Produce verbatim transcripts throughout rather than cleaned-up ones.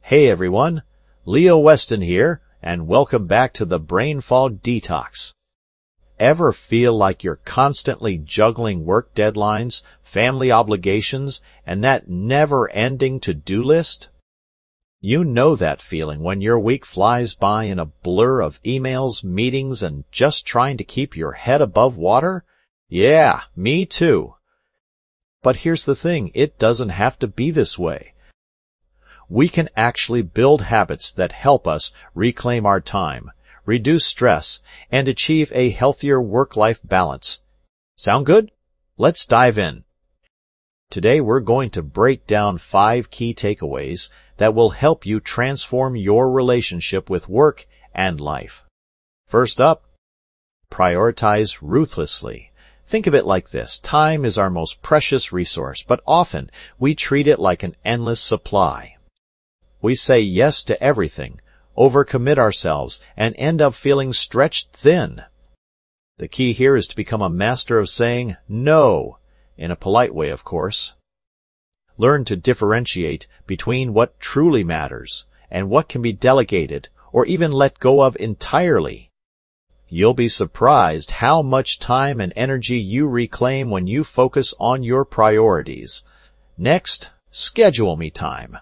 Hey everyone, Leo Weston here, and welcome back to the Brain Fog Detox. Ever feel like you're constantly juggling work deadlines, family obligations, and that never-ending to-do list? You know that feeling when your week flies by in a blur of emails, meetings, and just trying to keep your head above water? Yeah, me too. But here's the thing, it doesn't have to be this way. We can actually build habits that help us reclaim our time, reduce stress, and achieve a healthier work-life balance. Sound good? Let's dive in. Today we're going to break down five key takeaways that will help you transform your relationship with work and life. First up, prioritize ruthlessly. Think of it like this. Time is our most precious resource, but often we treat it like an endless supply. We say yes to everything, overcommit ourselves, and end up feeling stretched thin. The key here is to become a master of saying no, in a polite way, of course. Learn to differentiate between what truly matters and what can be delegated or even let go of entirely. You'll be surprised how much time and energy you reclaim when you focus on your priorities. Next, schedule me time.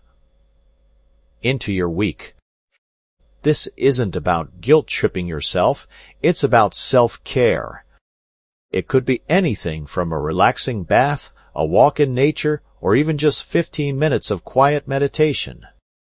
Into your week. This isn't about guilt-tripping yourself, it's about self-care. It could be anything from a relaxing bath, a walk in nature, or even just fifteen minutes of quiet meditation.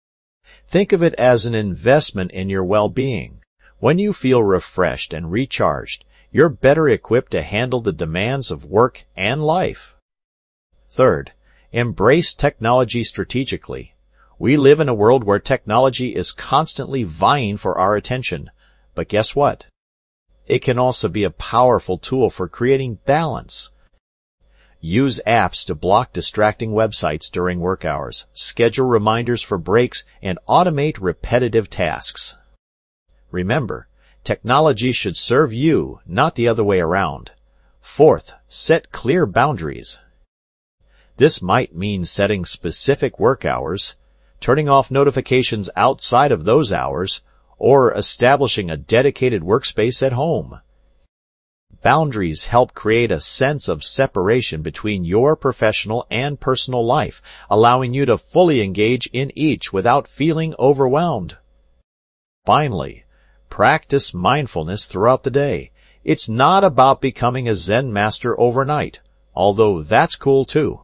Think of it as an investment in your well-being. When you feel refreshed and recharged, you're better equipped to handle the demands of work and life. Third, embrace technology strategically. We live in a world where technology is constantly vying for our attention. But guess what? It can also be a powerful tool for creating balance. Use apps to block distracting websites during work hours, schedule reminders for breaks, and automate repetitive tasks. Remember, technology should serve you, not the other way around. Fourth, set clear boundaries. This might mean setting specific work hours, turning off notifications outside of those hours, or establishing a dedicated workspace at home. Boundaries help create a sense of separation between your professional and personal life, allowing you to fully engage in each without feeling overwhelmed. Finally, practice mindfulness throughout the day. It's not about becoming a Zen master overnight, although that's cool too.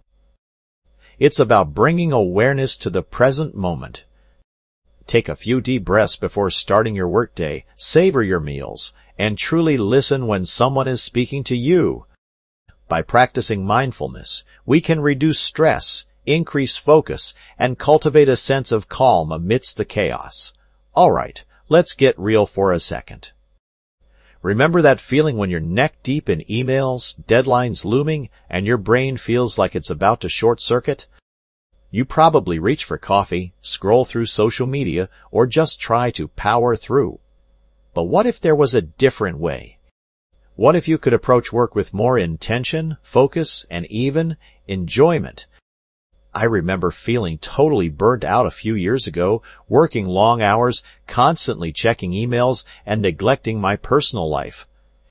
It's about bringing awareness to the present moment. Take a few deep breaths before starting your workday, savor your meals, and truly listen when someone is speaking to you. By practicing mindfulness, we can reduce stress, increase focus, and cultivate a sense of calm amidst the chaos. All right, let's get real for a second. Remember that feeling when you're neck-deep in emails, deadlines looming, and your brain feels like it's about to short-circuit? You probably reach for coffee, scroll through social media, or just try to power through. But what if there was a different way? What if you could approach work with more intention, focus, and even enjoyment? I remember feeling totally burnt out a few years ago, working long hours, constantly checking emails, and neglecting my personal life.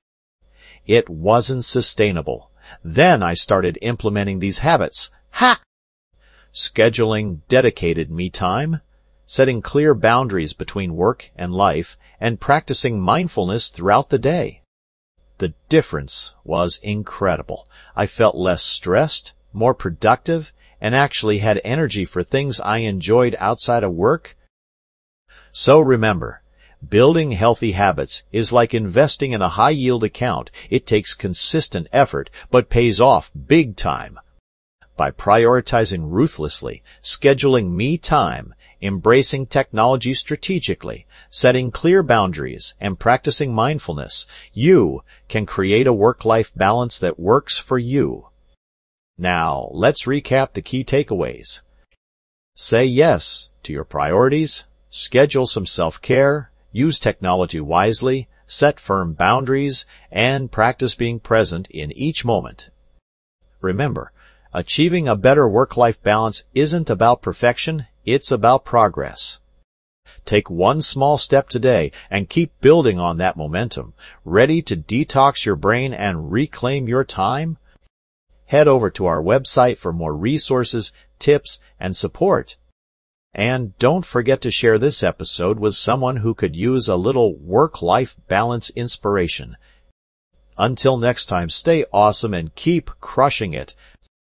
It wasn't sustainable. Then I started implementing these habits. Ha! Scheduling dedicated me time, setting clear boundaries between work and life, and practicing mindfulness throughout the day. The difference was incredible. I felt less stressed, more productive, and actually had energy for things I enjoyed outside of work. So remember, building healthy habits is like investing in a high-yield account. It takes consistent effort, but pays off big time. By prioritizing ruthlessly, scheduling me time, embracing technology strategically, setting clear boundaries, and practicing mindfulness, you can create a work-life balance that works for you. Now, let's recap the key takeaways. Say yes to your priorities, schedule some self-care, use technology wisely, set firm boundaries, and practice being present in each moment. Remember, achieving a better work-life balance isn't about perfection, It's about progress. Take one small step today and keep building on that momentum. Ready to detox your brain and reclaim your time? Head over to our website for more resources, tips, and support. And don't forget to share this episode with someone who could use a little work-life balance inspiration. Until next time, stay awesome and keep crushing it.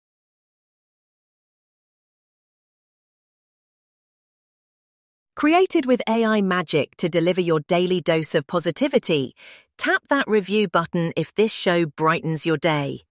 Created with A I magic to deliver your daily dose of positivity, tap that review button if this show brightens your day.